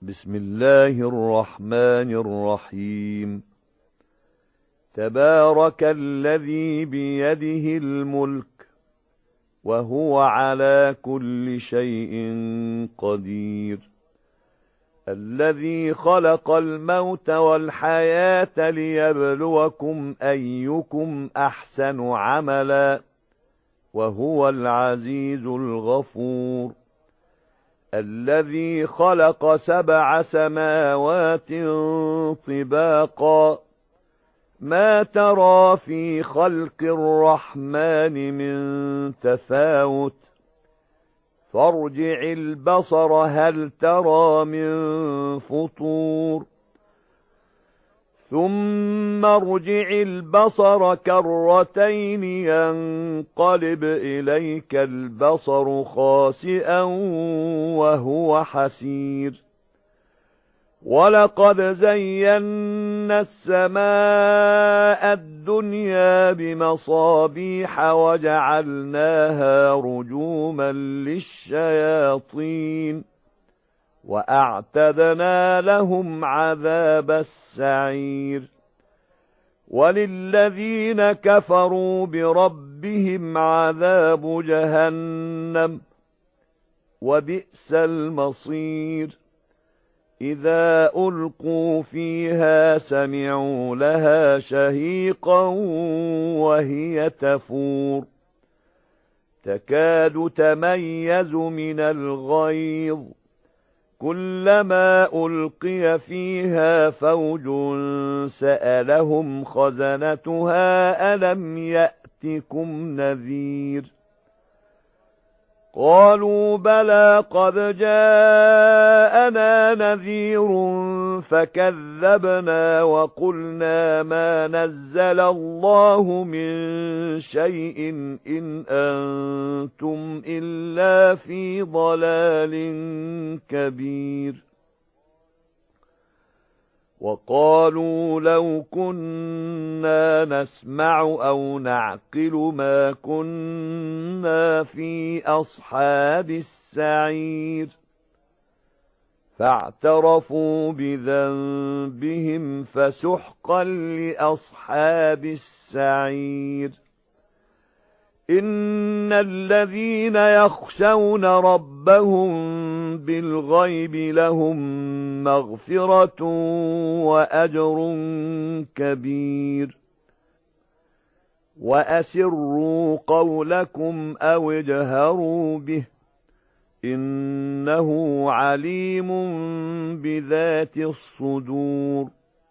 بسم الله الرحمن الرحيم. تبارك الذي بيده الملك وهو على كل شيء قدير، الذي خلق الموت والحياة ليبلوكم أيكم أحسن عملا وهو العزيز الغفور، الذي خلق 7 سماوات طباقا ما ترى في خلق الرحمن من تفاوت فارجع البصر هل ترى من فطور ثم ارجع البصر كرتين ينقلب إليك البصر خاسئا وهو حسير، ولقد زينا السماء الدنيا بمصابيح وجعلناها رجوما للشياطين وأعتدنا لهم عذاب السعير، وللذين كفروا بربهم عذاب جهنم وبئس المصير، إذا ألقوا فيها سمعوا لها شهيقا وهي تفور تكاد تميز من الغيظ، كلما ألقي فيها فوج سألهم خزنتها ألم يأتكم نذير، قالوا بلى قد جاءنا نذير فكذبنا وقلنا ما نزل الله من شيء إن أنتم إلا في ضلال كبير، وقالوا لو كنا نسمع أو نعقل ما كنا في أصحاب السعير، فاعترفوا بذنبهم فسحقا لأصحاب السعير، إن الذين يخشون ربهم بالغيب لهم مغفرة وأجر كبير، وأسروا قولكم أو اجهروا به إنه عليم بذات الصدور،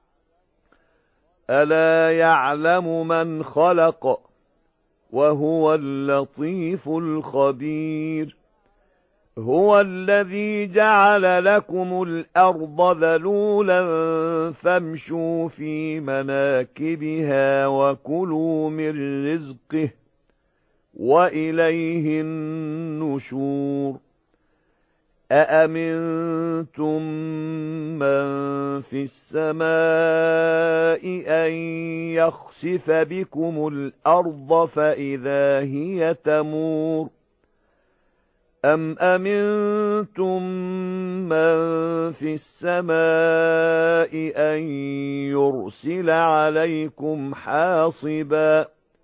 ألا يعلم من خلق وهو اللطيف الخبير، هو الذي جعل لكم الأرض ذلولا فامشوا في مناكبها وكلوا من رزقه وإليه النشور، أأمنتم من في السماء أن يخسف بكم الأرض فإذا هي تمور، أم أمنتم من في السماء أن يرسل عليكم حاصبا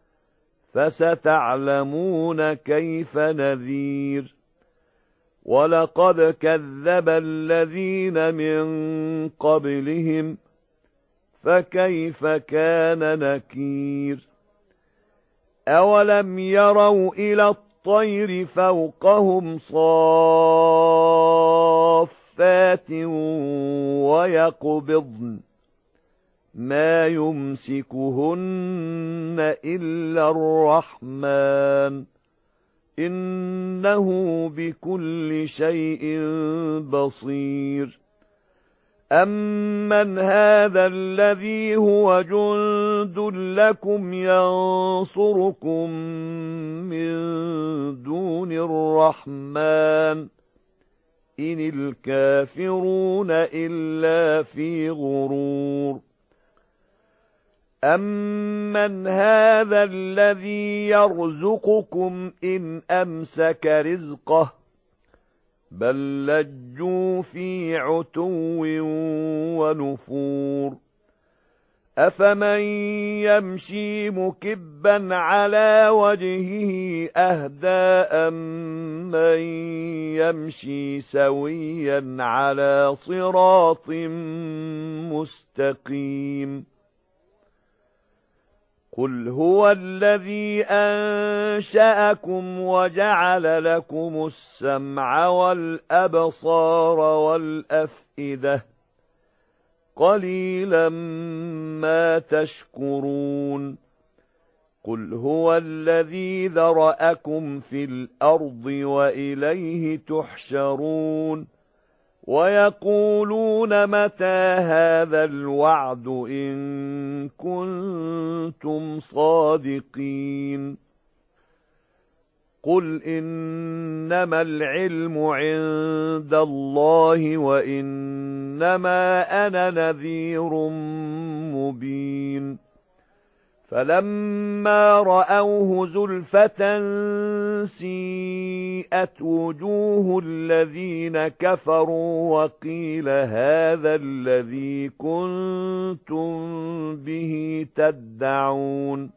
فستعلمون كيف نذير، ولقد كذب الذين من قبلهم فكيف كان نكير، أولم يروا إلى الطير فوقهم صافات ويقبضن ما يمسكهن إلا الرحمن إنه بكل شيء بصير، أمن هذا الذي هو جند لكم ينصركم من دون الرحمن إن الكافرون إلا في غرور، أَمَّنْ هَذَا الَّذِي يَرْزُقُكُمْ إِنْ أَمْسَكَ رِزْقَهُ بل لجوا في عتو ونفور أفمن يمشي مكبا على وجهه أهدى أمن يمشي سويا على صراط مستقيم قل هو الذي أنشأكم وجعل لكم السمع والأبصار والأفئدة قليلا ما تشكرون قل هو الذي ذرأكم في الأرض وإليه تحشرون ويقولون متى هذا الوعد إن كنتم صادقين قل إنما العلم عند الله وإنما أنا نذير مبين فلما رأوه زلفة سيئت وجوه الذين كفروا وقيل هذا الذي كنتم به تدعون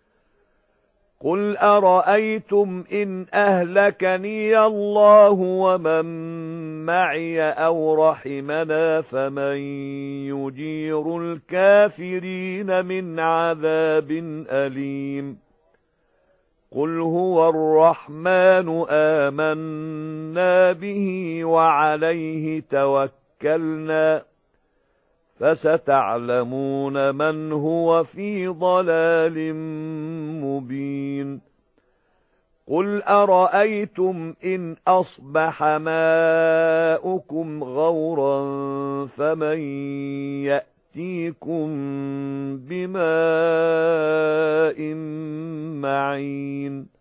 قل أرأيتم إن أهلكني الله ومن معي أو رحمنا فمن يجير الكافرين من عذاب أليم قل هو الرحمن آمنا به وعليه توكلنا فستعلمون من هو في ضلال مبين قل أرأيتم إن أصبح ماؤكم غورا فمن يأتيكم بماء معين